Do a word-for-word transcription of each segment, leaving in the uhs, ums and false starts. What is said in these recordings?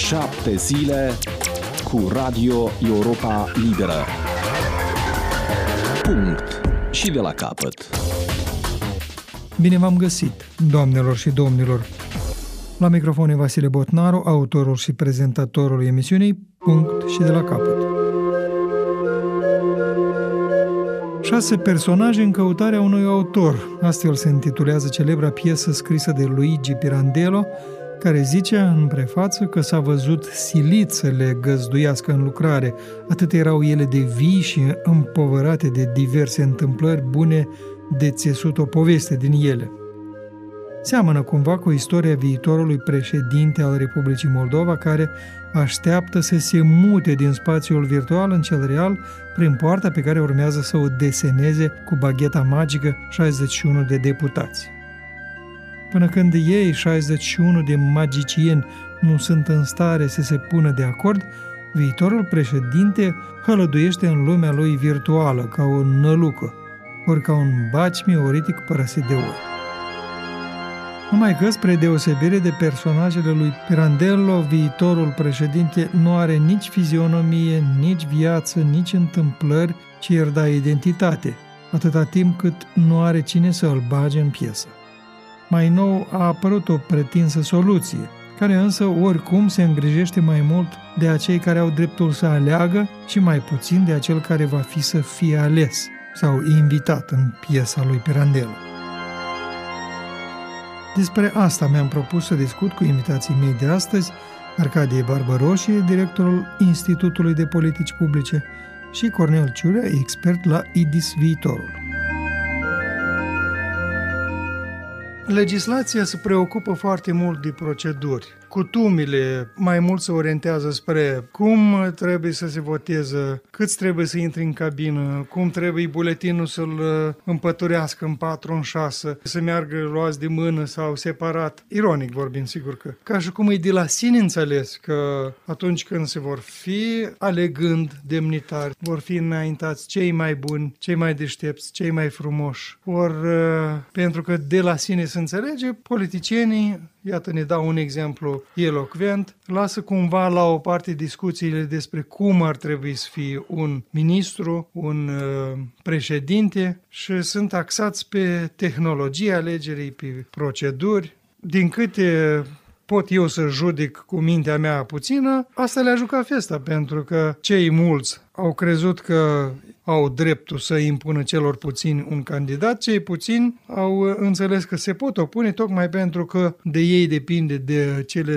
Șapte zile cu Radio Europa Liberă. Punct. Și de la capăt. Bine v-am găsit, doamnelor și domnilor. La microfon e Vasile Botnaru, autorul și prezentatorul emisiunii Punct și de la capăt. Șase personaje în căutarea unui autor. Astfel se intitulează celebra piesă scrisă de Luigi Pirandello, care zicea în prefață că s-a văzut silit să le găzduiască în lucrare, atât erau ele de vii și împovărate de diverse întâmplări bune de țesut o poveste din ele. Seamănă cumva cu istoria viitorului președinte al Republicii Moldova, care așteaptă să se mute din spațiul virtual în cel real prin poarta pe care urmează să o deseneze cu bagheta magică șaizeci și unu de deputați. Până când ei, șaizeci și unu de magicieni, nu sunt în stare să se pună de acord, viitorul președinte hălăduiește în lumea lui virtuală, ca o nălucă, ori ca un baci mioritic părăsit de ori. Numai că, spre deosebire de personajele lui Pirandello, viitorul președinte nu are nici fizionomie, nici viață, nici întâmplări, ci îi da identitate, atâta timp cât nu are cine să îl bage în piesă. Mai nou a apărut o pretinsă soluție, care însă oricum se îngrijește mai mult de acei care au dreptul să aleagă și mai puțin de acel care va fi să fie ales sau invitat în piesa lui Pirandello. Despre asta mi-am propus să discut cu invitații mei de astăzi, Arcadie Barbaroșie, directorul Institutului de Politici Publice, și Cornel Ciurea, expert la I D I S Viitorul. Legislația se preocupă foarte mult de proceduri. Cutumile mai mult se orientează spre cum trebuie să se voteze, cât trebuie să intri în cabină, cum trebuie buletinul să-l împăturească în patru, în șase, să meargă luați de mână sau separat. Ironic vorbind, sigur că. Ca și cum e de la sine înțeles că atunci când se vor fi alegând demnitari, vor fi înaintați cei mai buni, cei mai deștepți, cei mai frumoși. Ori, pentru că de la sine se înțelege, politicienii, iată, ne dau un exemplu elocvent, lasă cumva la o parte discuțiile despre cum ar trebui să fie un ministru, un uh, președinte și sunt axați pe tehnologia alegerii, pe proceduri. Din câte pot eu să judec cu mintea mea puțină, asta le-a jucat festa, pentru că cei mulți au crezut că au dreptul să impună celor puțini un candidat, cei puțini au înțeles că se pot opune tocmai pentru că de ei depinde, de cele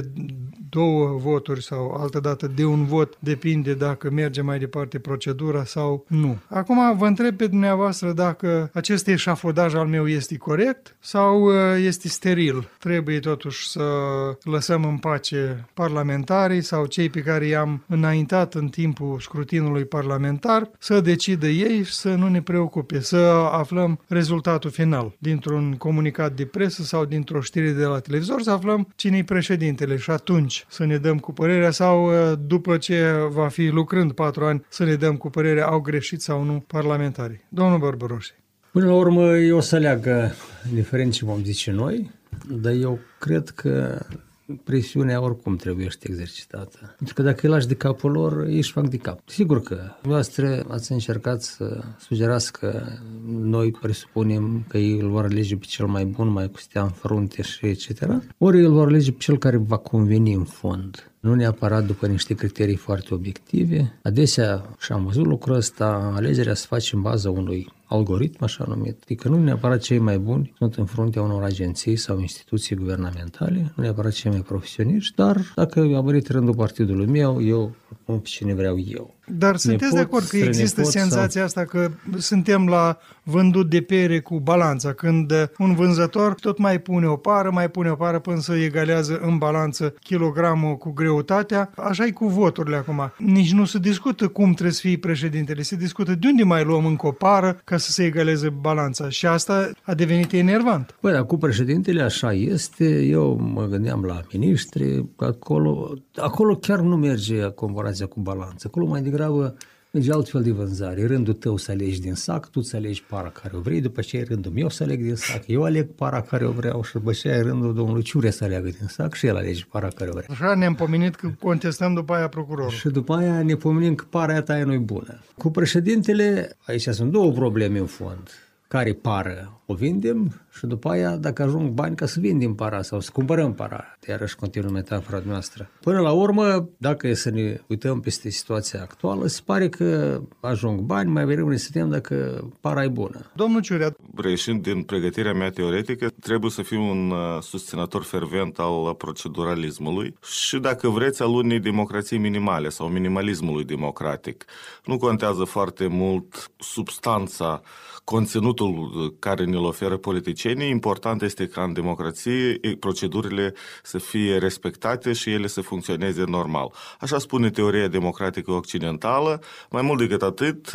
două voturi sau altădată de un vot depinde dacă merge mai departe procedura sau nu. Acum vă întreb pe dumneavoastră dacă acest eșafodaj al meu este corect sau este steril. Trebuie totuși să lăsăm în pace parlamentarii sau cei pe care i-am înaintat în timpul scrutinului parlamentar să decidă ei și să nu ne preocupe, să aflăm rezultatul final dintr-un comunicat de presă sau dintr-o știre de la televizor, să aflăm cine-i președintele și atunci să ne dăm cu părerea sau după ce va fi lucrând patru ani să ne dăm cu părerea au greșit sau nu parlamentarii. Domnul Barbaroșie. Până la urmă eu o să leagă, indiferent ce vom zice noi, dar eu cred că presiunea oricum trebuie să exercitată. Pentru că dacă îi lași de capul lor, ei își fac de cap. Sigur că voastră ați încercat să sugerați că noi presupunem că ei îl vor alege pe cel mai bun, mai cu stea în frunte și et cetera. Ori îl vor alege pe cel care va conveni în fond. Nu neapărat după niște criterii foarte obiective. Adesea, și am văzut lucrul ăsta, alegerea se face în baza unui algoritm, așa numit. Adică nu neapărat cei mai buni sunt în fruntea unor agenții sau instituții guvernamentale, nu neapărat cei mai profesioniști, dar dacă a venit rândul partidului meu, eu propun pe cine vreau eu. Dar sunteți de acord că există senzația sau... asta că suntem la vândut de pere cu balanța, când un vânzător tot mai pune o pară, mai pune o pară până să egalează în balanță kilogramul cu greutatea. Așa e cu voturile acum. Nici nu se discută cum trebuie să fie președintele, se discută de unde mai luăm încă o pară ca să se egaleze balanța și asta a devenit enervant. Păi, dar cu președintele așa este, eu mă gândeam la miniștri, acolo, acolo chiar nu merge comparația cu balanța, acolo mai degrabă Merge altfel de vânzare. E rândul tău să alegi din sac, tu să alegi para care o vrei, după aceea e rândul meu să aleg din sac. Eu aleg para care o vreau și după aceea e rândul domnului Ciurea să aleagă din sac și el alege para care o vrea. Așa ne-am pomenit că contestăm după aia procurorul. Și după aia ne pomenim că para aia ta nu-i bună. Cu președintele, aici sunt două probleme în fond. Care pară o vindem și după aia dacă ajung bani ca să vindem para sau să cumpărăm para. Iarăși continuă metafora noastră. Până la urmă, dacă e să ne uităm peste situația actuală, se pare că ajung bani, mai vrem ne stăm dacă para e bună. Domnul Ciurea. Reieșind din pregătirea mea teoretică, trebuie să fiu un susținător fervent al proceduralismului și, dacă vreți, al unei democrații minimale sau minimalismului democratic. Nu contează foarte mult substanța, conținutul care ne-l oferă politicienii. Important este ca în democrație procedurile să fie respectate și ele să funcționeze normal. Așa spune teoria democratică occidentală. Mai mult decât atât,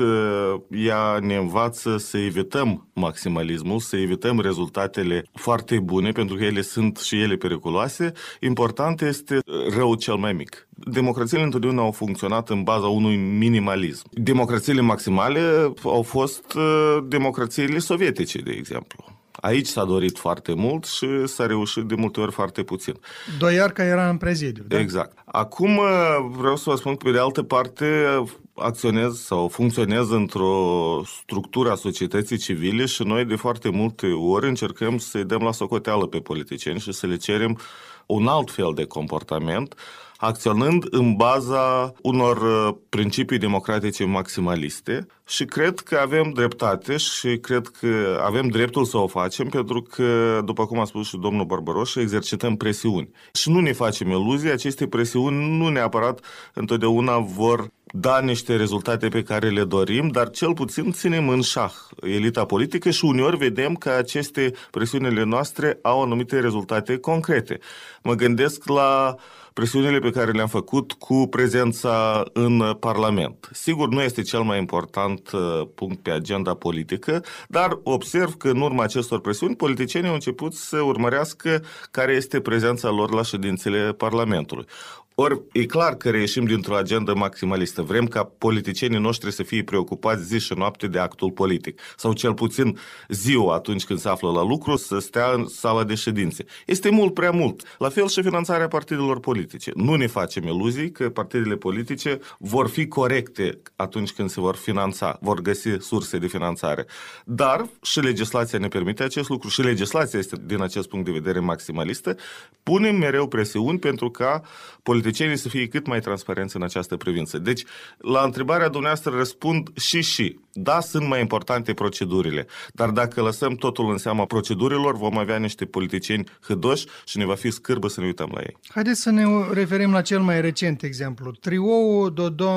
ea ne învață să evităm maximalismul, să evităm rezultatele foarte bune, pentru că ele sunt și ele periculoase. Important este răul cel mai mic. Democrațiile întotdeauna au funcționat în baza unui minimalism. Democrațiile maximale au fost democrațiile sovietice, de exemplu. Aici s-a dorit foarte mult și s-a reușit de multe ori foarte puțin. Doiarca era în prezidiu, da? Exact. Acum vreau să vă spun că, pe de altă parte, acționez sau funcționez într-o structură a societății civile și noi de foarte multe ori încercăm să-i dăm la socoteală pe politicieni și să le cerem un alt fel de comportament, acționând în baza unor principii democratice maximaliste, și cred că avem dreptate și cred că avem dreptul să o facem, pentru că, după cum a spus și domnul Barbaroș, exercităm presiuni. Și nu ne facem iluzii, aceste presiuni nu neapărat întotdeauna vor da niște rezultate pe care le dorim, dar cel puțin ținem în șah elita politică și uneori vedem că aceste presiunile noastre au anumite rezultate concrete. Mă gândesc la presiunile pe care le-am făcut cu prezența în Parlament. Sigur, nu este cel mai important uh, punct pe agenda politică, dar observ că în urma acestor presiuni, politicienii au început să urmărească care este prezența lor la ședințele Parlamentului. Ori e clar că reieșim dintr-o agendă maximalistă. Vrem ca politicienii noștri să fie preocupați zi și noapte de actul politic. Sau cel puțin ziua, atunci când se află la lucru, să stea în sala de ședințe. Este mult prea mult. La fel și finanțarea partidelor politice. Nu ne facem iluzii că partidele politice vor fi corecte atunci când se vor finanța, vor găsi surse de finanțare. Dar și legislația ne permite acest lucru și legislația este, din acest punct de vedere, maximalistă. Punem mereu presiuni pentru ca politicienii să fie cât mai transparenți în această privință. Deci, la întrebarea dumneavoastră răspund și și. Da, sunt mai importante procedurile, dar dacă lăsăm totul în seama procedurilor, vom avea niște politicieni hâdoși și ne va fi scârbă să ne uităm la ei. Haideți să ne referim la cel mai recent exemplu. Trioul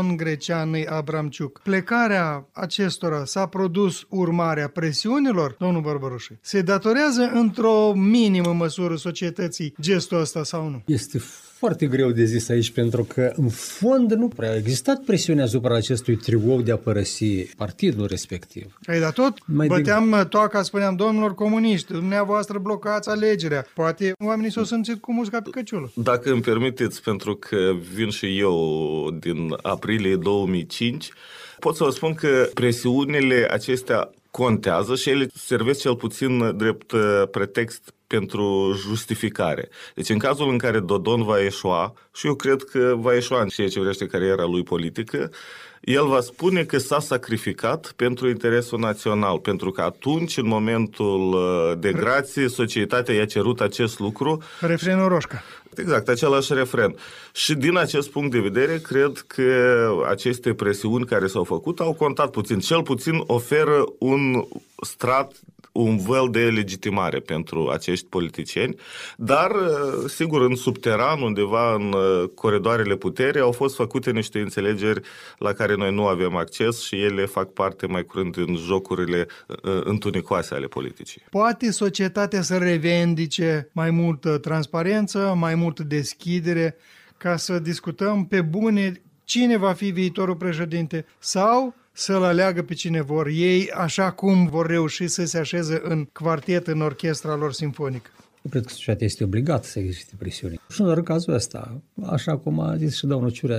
Dodon-Greceanu-Abramciuc. Plecarea acestora s-a produs urmarea presiunilor, domnul Barbaroșe? Se datorează într-o minimă măsură societății gestul ăsta sau nu? Este foarte greu de zis aici, pentru că în fond nu prea a existat presiune asupra acestui triou de a părăsi partidul respectiv. Ei, dar tot mai băteam de... toaca, spuneam, domnilor comuniști, dumneavoastră blocați alegerea. Poate oamenii s-au simțit cu musca pe căciulă. Dacă îmi permiteți, pentru că vin și eu din aprilie două mii cinci, pot să vă spun că presiunile acestea contează și ele servesc cel puțin drept pretext pentru justificare. Deci în cazul în care Dodon va eșua, și eu cred că va eșua în ceea ce vrește cariera lui politică, el va spune că s-a sacrificat pentru interesul național, pentru că atunci, în momentul de grație, societatea i-a cerut acest lucru. Refrenul Roșca. Exact, același refren. Și din acest punct de vedere, cred că aceste presiuni care s-au făcut au contat puțin. Cel puțin oferă un strat, un vel de legitimare pentru acești politicieni, dar, sigur, în subteran, undeva în coridoarele puterii, au fost făcute niște înțelegeri la care noi nu avem acces și ele fac parte mai curând din jocurile întunecoase ale politicii. Poate societatea să revendice mai multă transparență, mai multă deschidere, ca să discutăm pe bune cine va fi viitorul președinte sau să-l aleagă pe cine vor ei, așa cum vor reuși să se așeze în quartet, în orchestra lor simfonică. Eu cred că societatea este obligată să existe presiune. Și în cazul ăsta, așa cum a zis și domnul Ciurea,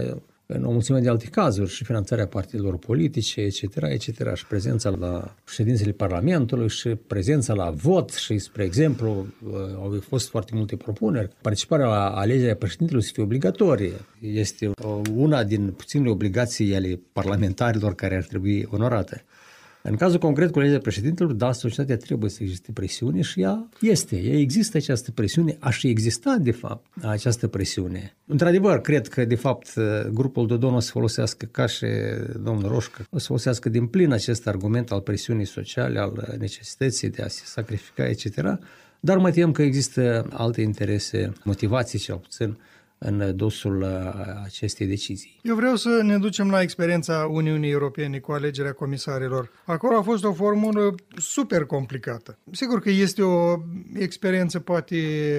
în o mulțime de alte cazuri, și finanțarea partidelor politice, et cetera, et cetera, și prezența la ședințele Parlamentului, și prezența la vot, și, spre exemplu, au fost foarte multe propuneri. Participarea la alegerea președintelui să fie obligatorie. Este una din puținele obligații ale parlamentarilor care ar trebui onorate. În cazul concret cu alegerea președintelui, da, societatea trebuie să existe presiune și ea este. Ea există această presiune, a și exista, de fapt, această presiune. Într-adevăr, cred că, de fapt, grupul Dodon o să folosească, ca și domnul Roșcă, o să folosească din plin acest argument al presiunii sociale, al necesității de a se sacrifica, et cetera. Dar mă tem că există alte interese, motivații cel puțin, în dosul acestei decizii. Eu vreau să ne ducem la experiența Uniunii Europene cu alegerea comisarilor. Acolo a fost o formulă super complicată. Sigur că este o experiență poate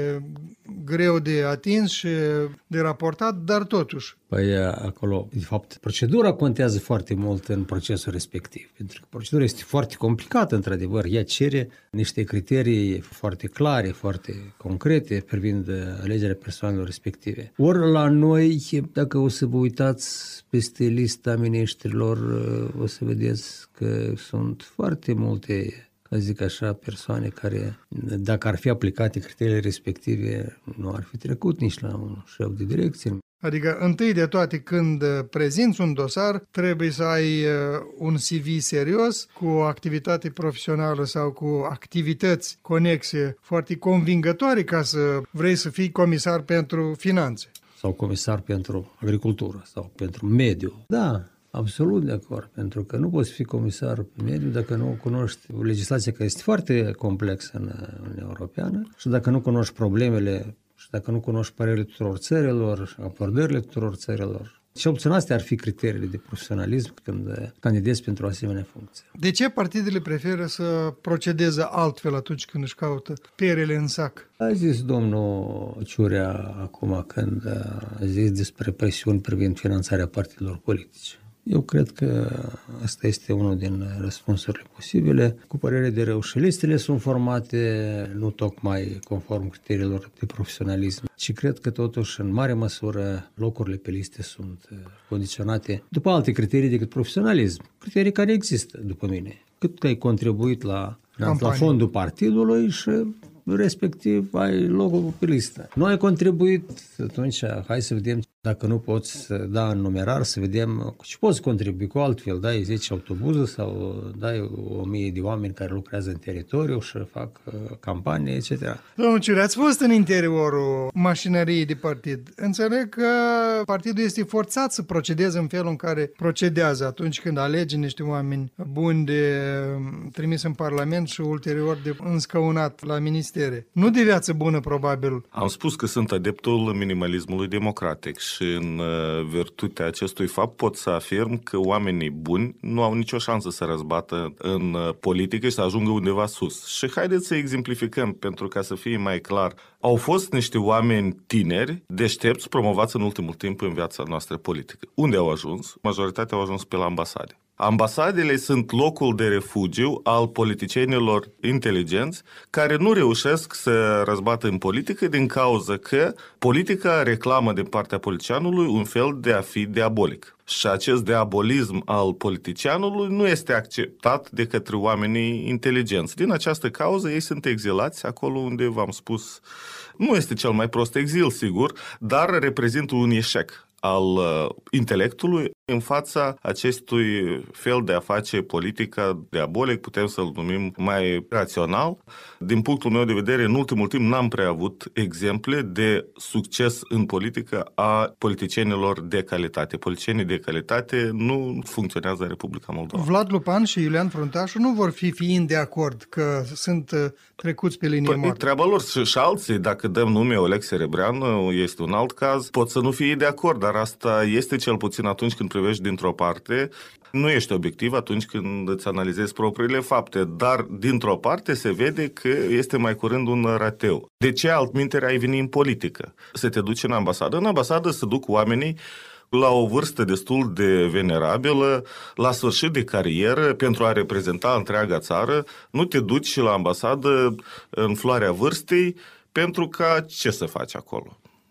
greu de atins și de raportat, dar totuși. Păi acolo, de fapt, procedura contează foarte mult în procesul respectiv. Pentru că procedura este foarte complicată, într-adevăr. Ea cere niște criterii foarte clare, foarte concrete privind alegerea persoanelor respective. Ori la noi, dacă o să vă uitați peste lista miniștrilor, o să vedeți că sunt foarte multe, ca zic așa, persoane care, dacă ar fi aplicate criteriile respective, nu ar fi trecut nici la un șef de direcție. Adică, întâi de toate, când prezinți un dosar, trebuie să ai un C V serios, cu o activitate profesională sau cu activități conexe foarte convingătoare ca să vrei să fii comisar pentru finanțe. Sau comisar pentru agricultură sau pentru mediu. Da, absolut de acord, pentru că nu poți fi comisar pe mediu dacă nu cunoști legislația, care este foarte complexă în Uniunea Europeană, și dacă nu cunoști problemele și dacă nu cunoști părerile tuturor țărilor și abordările tuturor țărilor. Cel puțin astea ar fi criteriile de profesionalism când candidezi pentru o asemenea funcție. De ce partidele preferă să procedeze altfel atunci când își caută perele în sac? A zis domnul Ciurea acum când a zis despre presiuni privind finanțarea partidelor politice. Eu cred că asta este unul din răspunsurile posibile. Cu părere de rău, și listele sunt formate nu tocmai conform criteriilor de profesionalism, ci cred că totuși în mare măsură locurile pe liste sunt condiționate după alte criterii decât profesionalism. Criterii care există, după mine. Cât că ai contribuit la, la fondul partidului și respectiv ai locul pe listă. Nu ai contribuit, atunci hai să vedem dacă nu poți da în numerar, să vedem și poți contribui cu altfel, dai zece autobuze sau dai o mie de oameni care lucrează în teritoriu și fac uh, campanie, et cetera. Domnul Ciurea, ați fost în interiorul mașinăriei de partid. Înțeleg că partidul este forțat să procedeze în felul în care procedează atunci când alege niște oameni buni de trimis în Parlament și ulterior de înscăunat la ministere. Nu de viață bună, probabil. Am spus că sunt adeptul minimalismului democratic și în virtutea acestui fapt pot să afirm că oamenii buni nu au nicio șansă să răzbată în politică și să ajungă undeva sus. Și haideți să exemplificăm, pentru ca să fie mai clar. Au fost niște oameni tineri, deștepți, promovați în ultimul timp în viața noastră politică. Unde au ajuns? Majoritatea au ajuns pe la ambasade. Ambasadele sunt locul de refugiu al politicienilor inteligenți care nu reușesc să răzbată în politică din cauza că politica reclamă din partea politicianului un fel de a fi diabolic. Și acest diabolism al politicianului nu este acceptat de către oamenii inteligenți. Din această cauză ei sunt exilați acolo unde v-am spus. Nu este cel mai prost exil, sigur, dar reprezintă un eșec al uh, intelectului în fața acestui fel de a face politica diabolic, putem să-l numim mai rațional. Din punctul meu de vedere, în ultimul timp n-am prea avut exemple de succes în politică a politicienilor de calitate. Politicienii de calitate nu funcționează în Republica Moldova. Vlad Lupan și Iulian Fruntașu nu vor fi fiind de acord că sunt trecuți pe linie păi, moartă. Treaba lor și, și alții, dacă dăm nume Oleg Serebrean, este un alt caz, pot să nu fie de acord, dar asta este cel puțin atunci când privești dintr-o parte, nu ești obiectiv atunci când îți analizezi propriile fapte, dar dintr-o parte se vede că este mai curând un rateu. De ce altminteri ai veni în politică? Să te duci în ambasadă? În ambasadă se duc oamenii la o vârstă destul de venerabilă, la sfârșit de carieră, pentru a reprezenta întreaga țară. Nu te duci la ambasadă în floarea vârstei, pentru ca ce să faci acolo?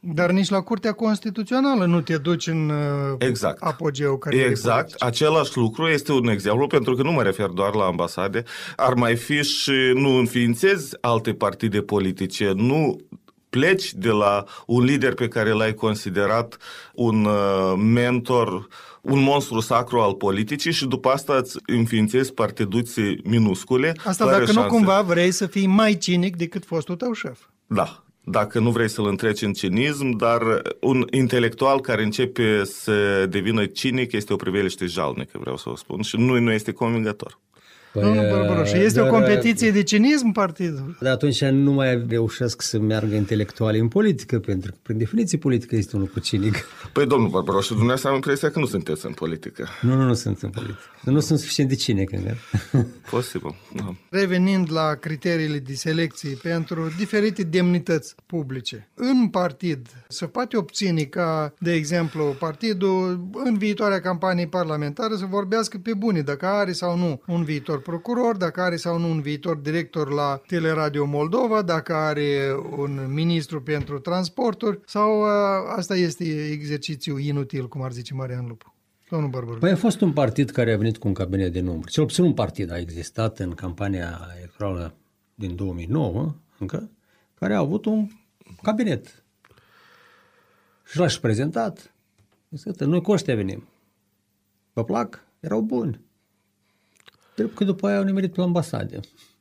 Dar nici la Curtea Constituțională nu te duci în exact. apogeul carierei Exact. politice. Același lucru este un exemplu, pentru că nu mă refer doar la ambasade. Ar mai fi și nu înființezi alte partide politice, nu pleci de la un lider pe care l-ai considerat un mentor, un monstru sacru al politicii și după asta îți înființezi partiduții minuscule. Asta dacă șanse. Nu cumva vrei să fii mai cinic decât fostul tău șef. Da. Dacă nu vrei să-l întreci în cinism, dar un intelectual care începe să devină cinic este o priveliște jalnică, vreau să o spun, și nu, nu este convingător. Păi, Domnul Bărbaroșu, este dar, o competiție de cinism partidul? Dar atunci nu mai reușesc să meargă intelectuali în politică, pentru că, prin definiție, politică este un lucru cinic. Păi, domnul Bărbaroșu, dumneavoastră am impresia că nu sunteți în politică. Nu, nu, nu sunt în politică. Nu sunt suficient de cinic încă. Posibil, da. Revenind la criteriile de selecție pentru diferite demnități publice, în partid se poate obține ca, de exemplu, partidul în viitoarea campanie parlamentară să vorbească pe bune, dacă are sau nu un viitor procuror, dacă are sau nu un viitor director la Teleradio Moldova, dacă are un ministru pentru transporturi sau asta este exercițiu inutil, cum ar zice Marian Lupu. Domnul Bărbaru. Păi a fost un partid care a venit cu un cabinet de număr. Cel puțin un partid a existat în campania electorală din două mii nouă, încă, care a avut un cabinet. Și l-a și prezentat. Zice, noi cu ăștia venim. Vă plac? Erau buni. Trebuie că după aia au nimerit pe la ambasade.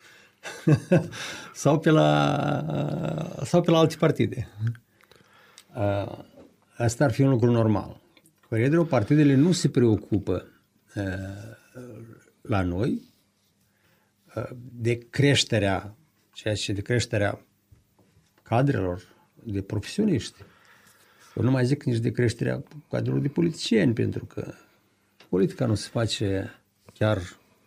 sau, pe la, sau pe la alte partide. Asta ar fi un lucru normal. Consider, partidele nu se preocupă uh, la noi uh, de creșterea, ceea ce de creșterea cadrelor, de profesioniști. Eu nu mai zic nici de creșterea cadrelor de politicieni, pentru că politica nu se face chiar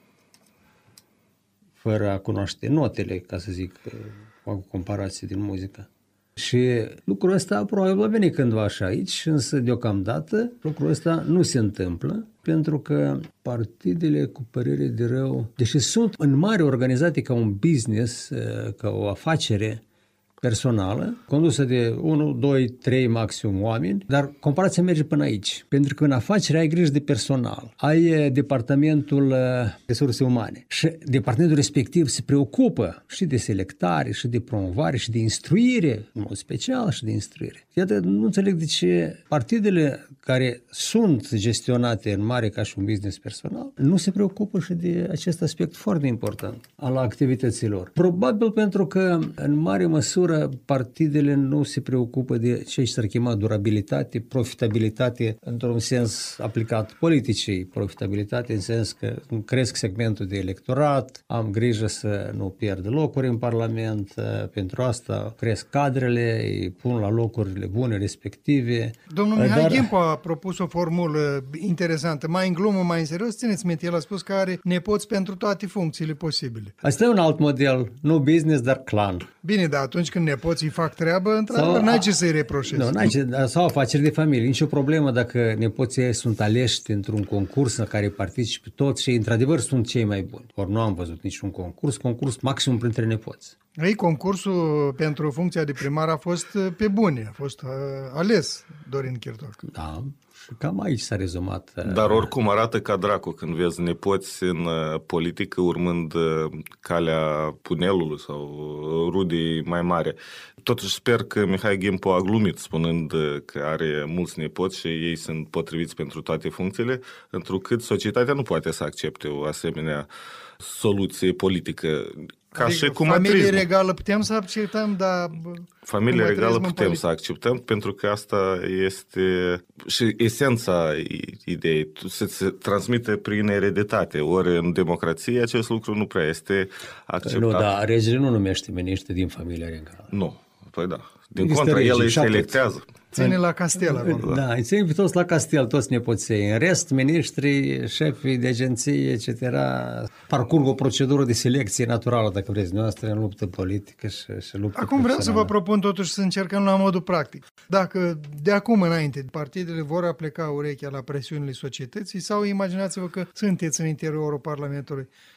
fără a cunoaște notele, ca să zic, fac o comparație din muzică. Și lucrul ăsta probabil va veni cândva așa aici, însă deocamdată lucrul ăsta nu se întâmplă, pentru că partidele cu părere de rău, deși sunt în mare organizate ca un business, ca o afacere personală, condusă de unu, doi, trei maxim oameni, dar comparația merge până aici. Pentru că în afacere ai grijă de personal, ai departamentul resurse umane și departamentul respectiv se preocupă și de selectare, și de promovare, și de instruire, în mod special și de instruire. Iată, nu înțeleg de ce partidele care sunt gestionate în mare ca și un business personal nu se preocupă și de acest aspect foarte important al activităților. Probabil pentru că în mare măsură partidele nu se preocupă de ce s-ar chema durabilitate, profitabilitate într-un sens aplicat politicii, profitabilitate în sens că cresc segmentul de electorat, am grijă să nu pierd locuri în Parlament, pentru asta cresc cadrele, îi pun la locurile bune respective. Domnul Mihai Dar... Ghimpo a propus o formulă interesantă, mai în glumă, mai în serios, țineți minte, el a spus că are nepoți pentru toate funcțiile posibile. Asta e un alt model, nu business, dar clan. Bine, dar atunci când nepoții fac treabă, într-adevăr, n-ai ce să-i reproșezi. Nu, n-ai ce, sau afaceri de familie. Nici o problemă dacă nepoții sunt aleși într-un concurs în care participă toți și, într-adevăr, sunt cei mai buni. Ori nu am văzut niciun concurs, concurs maxim printre nepoți. Ei, concursul pentru funcția de primar a fost pe bune, a fost uh, ales Dorin Chirtoc. Da, și cam aici s-a rezumat. Uh, Dar oricum arată ca dracu când vezi nepoți în uh, politică urmând uh, calea punelului sau uh, rudii mai mare. Totuși sper că Mihai Ghimpo a glumit spunând uh, că are mulți nepoți și ei sunt potriviți pentru toate funcțiile, întrucât societatea nu poate să accepte o asemenea soluție politică. Ca adică și cu familie matrismul. regală putem să acceptăm, dar... Familie regală putem să acceptăm, pentru că asta este și esența ideii, să se transmite prin ereditate. Ori în democrație acest lucru nu prea este acceptat. Nu, dar regele nu numește miniștri din familia regală. Nu, păi da. Din Există contră, el îi și atât. selectează. Ține la castel acolo. Da, îi ține pe toți la castel, toți nepoței. În rest, miniștrii, șefii de agenție, et cetera, parcurg o procedură de selecție naturală, dacă vreți, noastră, în luptă politică și, și luptă Acum vreau să vă propun totuși să încercăm la modul practic. Dacă de acum înainte partidele vor apleca urechea la presiunile societății sau imaginați-vă că sunteți în interiorul Parlamentului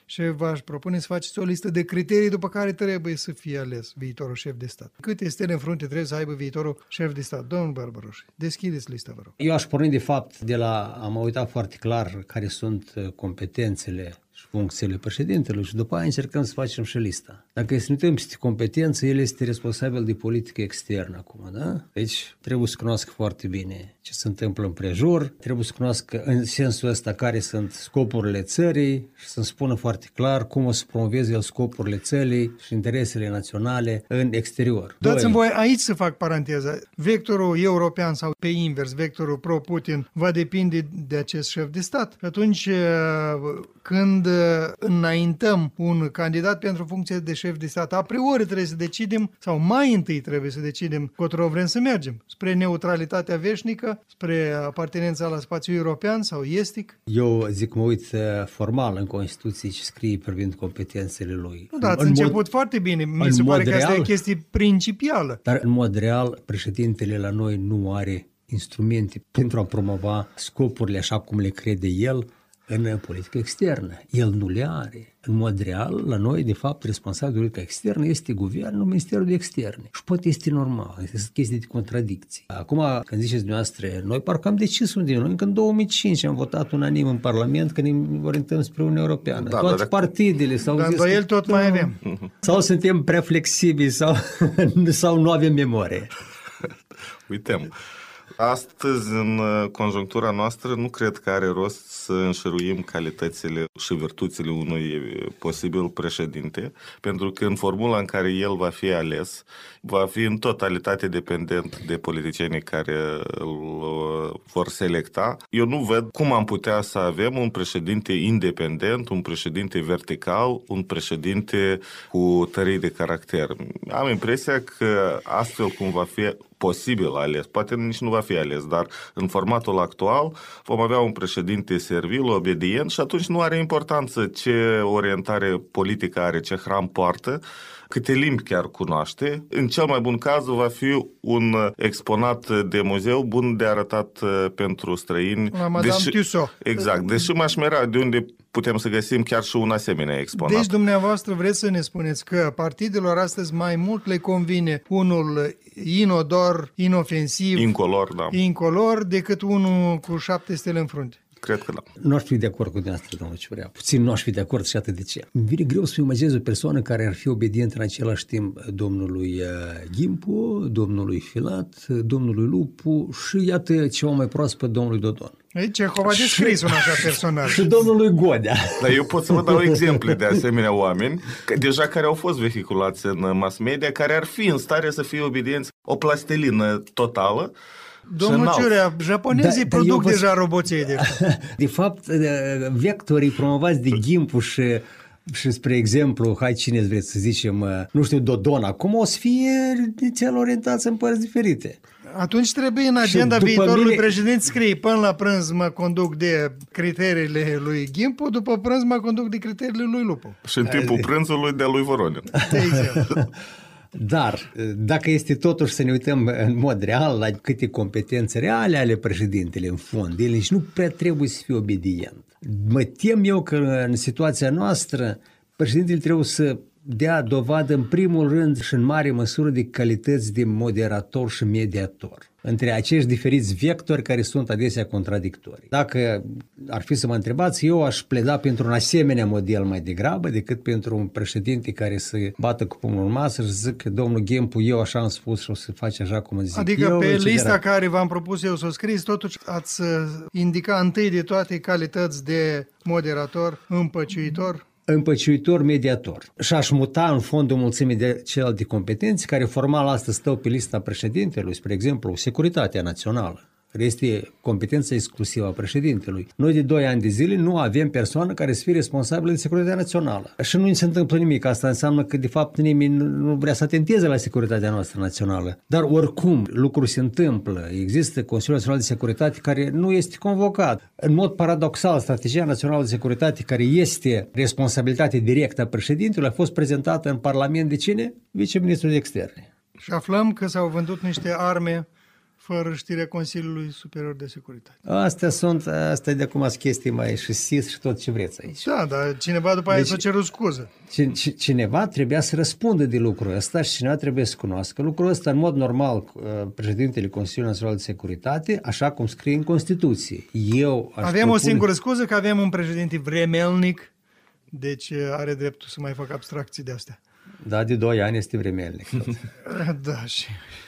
și v-aș propune să faceți o listă de criterii după care trebuie să fie ales viitorul șef de stat. Câte stele în frunte trebuie să aibă viitorul șef de stat? Domnul Barbaroș, deschideți lista, vă rog. Eu aș porni de fapt de la, am uitat foarte clar care sunt competențele și funcțiile președintelui și după aia încercăm să facem și lista. Dacă să ne uităm peste competență, el este responsabil de politică externă acum, da? Deci trebuie să cunoască foarte bine ce se întâmplă în prejur, trebuie să cunoască în sensul ăsta care sunt scopurile țării și să-mi spună foarte clar cum o să promoveze el scopurile țării și interesele naționale în exterior. Dați-mi voi aici să fac paranteza. Vectorul european sau pe invers, vectorul pro-Putin va depinde de acest șef de stat. Atunci când înaintăm un candidat pentru funcție de șef de stat, a priori trebuie să decidem, sau mai întâi trebuie să decidem cotro vrem să mergem. Spre neutralitatea veșnică, spre apartenența la spațiul european sau estic. Eu zic, mă uit formal în Constituție ce scrie privind competențele lui. Nu, da, ați început mod, foarte bine. Mi se pare că asta e o chestie principială. Dar în mod real, președintele la noi nu are instrumente pentru a promova scopurile așa cum le crede el în politică externă. El nu le are. În mod real, la noi, de fapt, responsabil de politica externă este guvernul, Ministerul de Externe. Și poate este normal, este chestie de contradicții. Acum, când ziceți dumneavoastră, noi parcă am decis unde noi, încă în două mii cinci am votat unanim în Parlament că ne orientăm spre Uniunea Europeană. Da, Toate partidele s-au zis că el tot mai avem. Sau suntem prea flexibili sau, sau nu avem memorie. Uităm. Astăzi, în conjunctura noastră, nu cred că are rost să înșiruim calitățile și virtuțile unui posibil președinte, pentru că în formula în care el va fi ales, va fi în totalitate dependent de politicienii care îl vor selecta. Eu nu văd cum am putea să avem un președinte independent, un președinte vertical, un președinte cu tării de caracter. Am impresia că astfel cum va fi posibil ales, poate nici nu va fi ales, dar în formatul actual vom avea un președinte servil, obedient și atunci nu are importanță ce orientare politică are, ce hram poartă, câte limbi chiar cunoaște. În cel mai bun caz va fi un exponat de muzeu bun de arătat pentru străini. La Madame deși, Tussauds. Exact, deși m-aș mira de unde putem să găsim chiar și un asemenea exponat. Deci dumneavoastră vreți să ne spuneți că partidelor astăzi mai mult le convine unul inodor, inofensiv, incolor, da. incolor decât unul cu șapte stele în frunte. Cred că da. Nu aș fi de acord cu dumneavoastră, domnul Ciurea. Puțin nu aș fi de acord și atât de ce. Îmi vine greu să imaginez o persoană care ar fi obedientă în același timp domnului Ghimpu, domnului Filat, domnului Lupu și iată ceva mai proaspăt domnului Dodon. Aici Cehov a descris un așa personaj. Și domnului Godea. Dar eu pot să vă dau exemple de asemenea oameni, deja care au fost vehiculați în mass media, care ar fi în stare să fie obedienți o plastilină totală. Domnul Ciurea, japonezii da, produc vă... deja roboții de De fapt, vectorii promovați de Ghimpu și, și spre exemplu, hai cine vreți să zicem, nu știu, Dodon, acum o să fie inițial orientați în părți diferite. Atunci trebuie în agenda viitorului mine... președinte scrie până la prânz mă conduc de criteriile lui Ghimpu, după prânz mă conduc de criteriile lui Lupu. Și în timpul prânzului de lui Voronin. De exemplu. Dar, dacă este totuși să ne uităm în mod real la câte competențe reale ale președintele în fond, el nici nu prea trebuie să fie obedient. Mă tem eu că în situația noastră președintele trebuie să dea dovadă în primul rând și în mare măsură de calități de moderator și mediator între acești diferiți vectori care sunt adesea contradictorii. Dacă ar fi să mă întrebați, eu aș pleda pentru un asemenea model mai degrabă decât pentru un președinte care să bată cu pumnul în masă și să zic că domnul Ghimpu, eu așa am spus și o să faci așa cum zic adică eu. Adică pe lista care v-am propus eu să o scriți, totuși ați indica întâi de toate calități de moderator, împăciuitor, împăciuitor, mediator. Și aș muta în fond o mulțime de celelalte competențe care formal astăzi stau pe lista președintelui, spre exemplu, securitatea națională, care este competența exclusivă a președintelui. Noi de doi ani de zile nu avem persoană care să fie responsabilă de securitatea națională. Și nu se întâmplă nimic. Asta înseamnă că de fapt nimeni nu vrea să atenteze la securitatea noastră națională. Dar oricum lucruri se întâmplă. Există Consiliul Național de Securitate care nu este convocat. În mod paradoxal, Strategia Națională de Securitate, care este responsabilitate directă a președintelui, a fost prezentată în Parlament de cine? Viceministrul de Externe. Și aflăm că s-au vândut niște arme fără știrea Consiliului Superior de Securitate. Astea sunt, astea de acum sunt chestii mai și S I S și tot ce vreți aici. Da, dar cineva după aia Deci- s-a cerut scuză. Cineva trebuia să răspundă de lucrul ăsta și cineva trebuie să cunoască lucrul ăsta în mod normal. Președintele Consiliului Național de Securitate, așa cum scrie în Constituție. Eu aș Avem propune... o singură scuză, că avem un președinte vremelnic, deci are dreptul să mai facă abstracții de astea. Da, de doi ani este vremelnic. Da, și,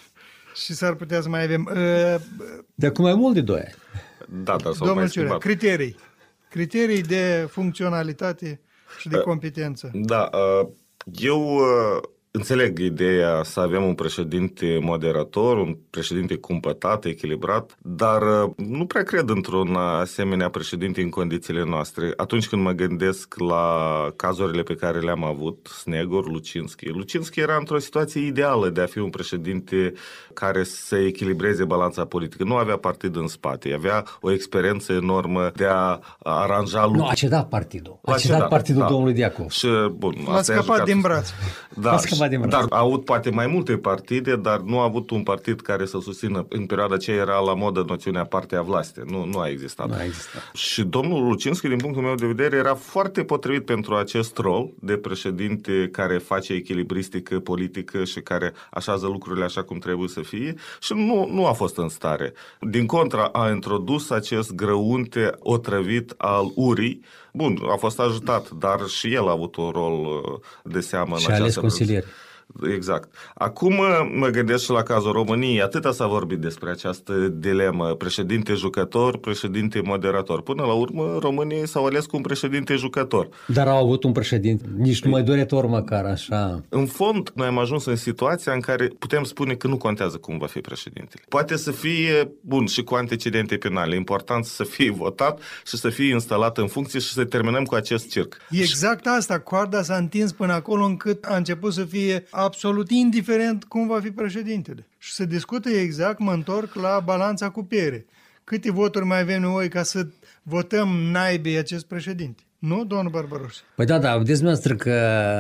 și s-ar putea să mai avem... Uh, De acum mai mult de doi ani. Da, dar s-au domnul mai Ciurea, schimbat. criterii. Criterii de funcționalitate și de competență. Da, uh, eu uh, înțeleg ideea să avem un președinte moderator, un președinte cumpătat, echilibrat, dar uh, nu prea cred într-un asemenea președinte în condițiile noastre. Atunci când mă gândesc la cazurile pe care le-am avut, Snegor, Lucinski. Lucinski era într-o situație ideală de a fi un președinte care să echilibreze balanța politică. Nu avea partid în spate, avea o experiență enormă de a aranja Nu, lucruri. a cedat partidul. A L-a cedat cedat, partidul da. domnului Diacov. Și, bun, L-a asta i-a scăpat jucat- din braț. Da, L-a scăpat din braț. dar a avut poate mai multe partide, dar nu a avut un partid care să susțină. În perioada aceea era la modă noțiunea partea vlastă. Nu, nu a existat. Nu a existat. Și domnul Lucinski, din punctul meu de vedere, era foarte potrivit pentru acest rol de președinte care face echilibristică politică și care așează lucrurile așa cum trebuie să fie și nu, nu a fost în stare. Din contra, a introdus acest grăunte otrăvit al urii. Bun, a fost ajutat, dar și el a avut un rol uh, de seamă Și în a ales această consilieri. Exact. Acum mă gândesc și la cazul României. Atâta s-a vorbit despre această dilemă. Președinte jucător, președinte moderator. Până la urmă, României s-au ales cu un președinte jucător. Dar au avut un președinte, nici numai doretor măcar, așa. În fond, noi am ajuns în situația în care putem spune că nu contează cum va fi președintele. Poate să fie, bun, și cu antecedente penale. Important să fie votat și să fie instalat în funcție și să terminăm cu acest circ. Exact asta, coarda s-a întins până acolo încât a început să fie absolut indiferent cum va fi președintele. Și se discută exact, mă întorc la balanța cu piere. Câte voturi mai avem noi ca să votăm naibii acest președinte? Nu, domnul Barbaroș? Păi da, da, vedeți dumneavoastră că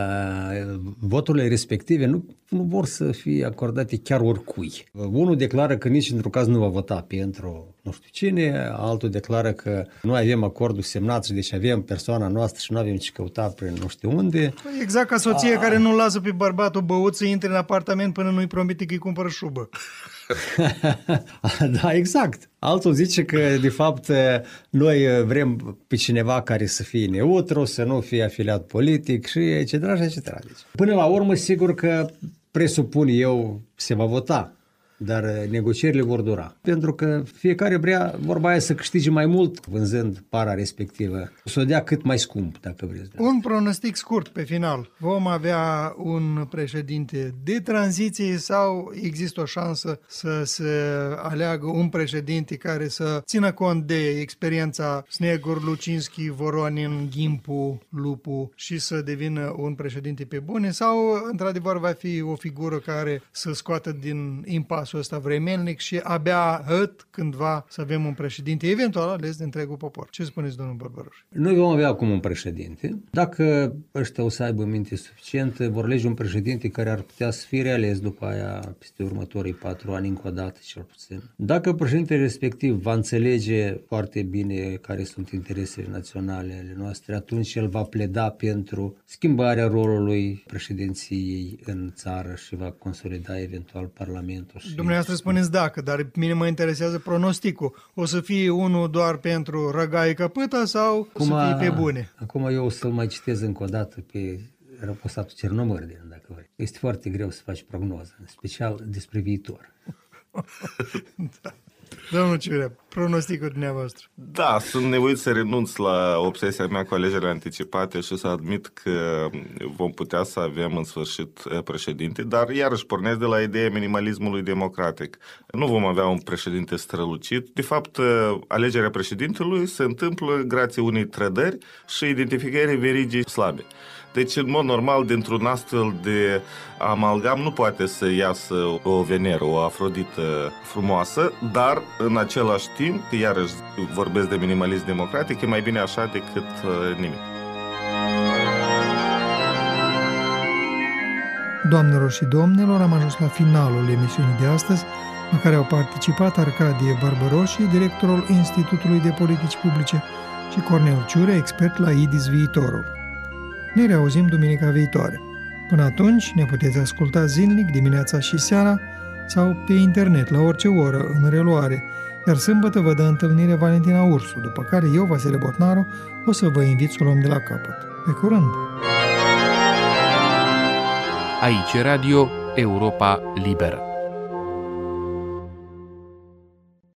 voturile respective nu, nu vor să fie acordate chiar oricui. Unul declară că nici într-un caz nu va vota pentru nu știu cine, altul declară că nu avem acordul semnat și deci avem persoana noastră și nu avem ce căuta prin nu știu unde. Exact ca soția care nu lasă pe bărbatul băut să intre în apartament până nu-i promite că îi cumpără șubă. Da, exact. Altul zice că, de fapt, noi vrem pe cineva care să fie neutru, să nu fie afiliat politic și et cetera și et cetera. Deci, până la urmă, sigur că presupun eu se va vota, dar negocierile vor dura. Pentru că fiecare vrea, vorba aia, să câștige mai mult vânzând para respectivă, să o dea cât mai scump, dacă vreți. Un pronostic scurt pe final. Vom avea un președinte de tranziție sau există o șansă să se aleagă un președinte care să țină cont de experiența Snegor, Lucinski, Voronin, Ghimpu, Lupu și să devină un președinte pe bune sau într-adevăr va fi o figură care să scoată din impasul ăsta vremelnic și abia hăt cândva să avem un președinte eventual ales de întregul popor. Ce spuneți, domnul Barbaroș? Noi vom avea acum un președinte. Dacă ăștia o să aibă minte suficientă, vor lege un președinte care ar putea să fie reales după aia peste următorii patru ani încă o dată, cel puțin. Dacă președintele respectiv va înțelege foarte bine care sunt interesele naționale ale noastre, atunci el va pleda pentru schimbarea rolului președinției în țară și va consolida eventual Parlamentul. Și Dumneavoastră spuneți dacă, dar mine mă interesează pronosticul. O să fie unul doar pentru răgaie căpâta sau Acum, să fie pe bune? Acum eu o să-l mai citez încă o dată pe răposatul Cernomârdin, dacă vrei. Este foarte greu să faci prognoză, în special despre viitor. Da. Domnul Ciurea, pronosticul dumneavoastră. Da, sunt nevoit să renunț la obsesia mea cu alegerile anticipate și să admit că vom putea să avem în sfârșit președinte, dar iarăși pornesc de la ideea minimalismului democratic. Nu vom avea un președinte strălucit. De fapt, alegerea președintelui se întâmplă grație unei trădări și identificării verigii slabe. Deci, în mod normal, dintr-un astfel de amalgam nu poate să iasă o Veneră, o Afrodită frumoasă, dar, în același timp, iarăși vorbesc de minimalism democratic, e mai bine așa decât uh, nimic. Doamnelor și domnilor, am ajuns la finalul emisiunii de astăzi. la care au participat Arcadie Barbaroși, directorul Institutului de Politici Publice, și Cornel Ciure, expert la I D I S Viitorul. Ne reauzim duminica viitoare. Până atunci ne puteți asculta zilnic, dimineața și seara, sau pe internet, la orice oră, în reluare, iar sâmbătă vă dă întâlnire Valentina Ursu, după care eu, Vasile Botnaru, o să vă invit să o luăm de la capăt. Pe curând! Aici Radio Europa Liberă.